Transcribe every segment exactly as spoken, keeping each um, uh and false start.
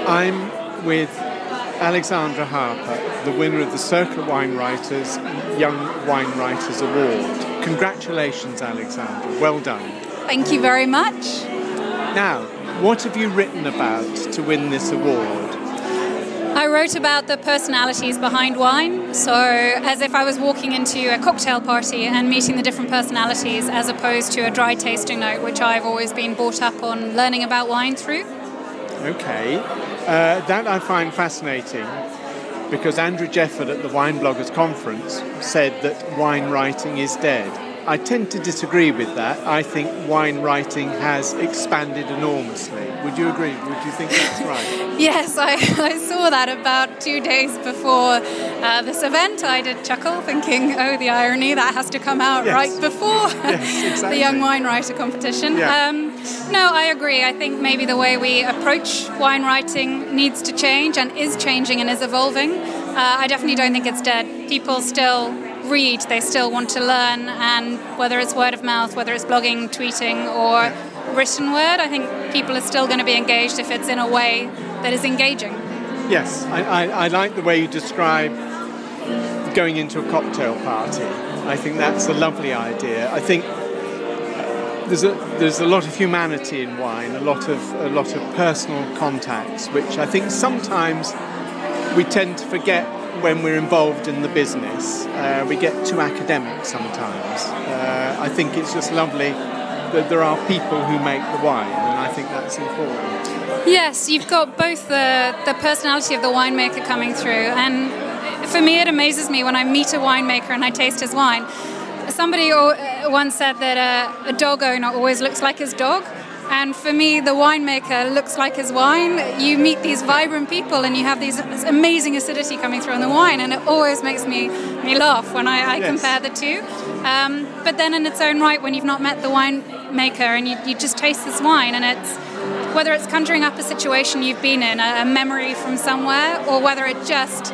I'm with Alexandra Harper, the winner of the Circle of Wine Writers Young Wine Writers Award. Congratulations, Alexandra. Well done. Thank you very much. Now, what have you written about to win this award? I wrote about the personalities behind wine, so as if I was walking into a cocktail party and meeting the different personalities as opposed to a dry tasting note, which I've always been brought up on learning about wine through. Okay, uh, that I find fascinating because Andrew Jefford at the Wine Bloggers Conference said that wine writing is dead. I tend to disagree with that. I think wine writing has expanded enormously. Would you agree? Would you think that's right? Yes, I, I saw that about two days before uh, this event. I did chuckle, thinking, oh, the irony, that has to come out yes. right before yes, exactly. the Young Wine Writer competition. Yeah. Um, no, I agree. I think maybe the way we approach wine writing needs to change and is changing and is evolving. Uh, I definitely don't think it's dead. People still read, they still want to learn, and whether it's word of mouth, whether it's blogging, tweeting, or written word, I think people are still going to be engaged if it's in a way that is engaging. Yes, I, I, I like the way you describe going into a cocktail party. I think that's a lovely idea. I think there's a there's a lot of humanity in wine, a lot of a lot of personal contacts, which I think sometimes we tend to forget when we're involved in the business. Uh, we get too academic sometimes. Uh, I think it's just lovely that there are people who make the wine, and I think that's important. Yes, you've got both the, the personality of the winemaker coming through, and for me it amazes me when I meet a winemaker and I taste his wine. Somebody once said that a, a dog owner always looks like his dog. And for me, the winemaker looks like his wine. You meet these vibrant people and you have these, this amazing acidity coming through on the wine, and it always makes me, me laugh when I, I yes. compare the two. Um, but then in its own right, when you've not met the winemaker and you, you just taste this wine, and it's whether it's conjuring up a situation you've been in, a, a memory from somewhere, or whether it just,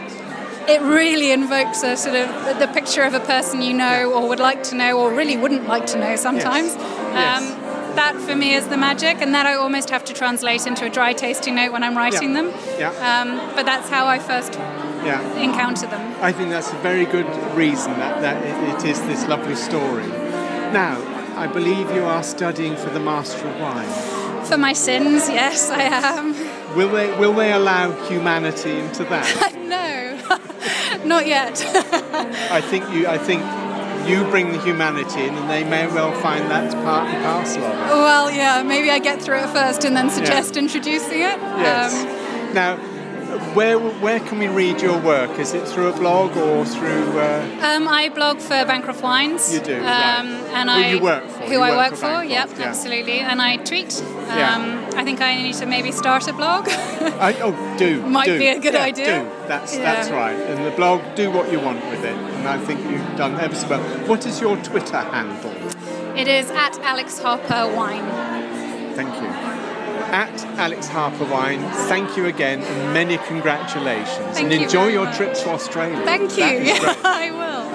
it really invokes a sort of the picture of a person you know or would like to know or really wouldn't like to know sometimes. Yes. Yes. Um, That for me is the magic, and that I almost have to translate into a dry tasting note when I'm writing yeah. them. Yeah. Um, but that's how I first yeah. encounter them. I think that's a very good reason that, that it, it is this lovely story. Now, I believe you are studying for the Master of Wine. For my sins, yes, I am. Will they will they allow humanity into that? No, not yet. I think you. I think. You bring the humanity in, and they may well find that's part and parcel of it. Well, yeah, maybe I get through it first and then suggest yeah. introducing it. Yes. Um, now, where where can we read your work? Is it through a blog or through... Uh... Um, I blog for Bancroft Wines. You do, um, right. And who I, you work for. Who you I work, work for, for, for yep, yeah. absolutely. And I tweet. Um, yeah. I think I need to maybe start a blog. I, oh, do. Might do. be a good yeah, idea. Do. That's, yeah. that's right. And the blog, do what you want with it. And I think you've done ever so well. What is your Twitter handle? It is at Alex Harper Wine. Thank you. At Alex Harper Wine, thank you again and many congratulations. Thank and you enjoy your much. trip to Australia. Thank you. Yeah, I will.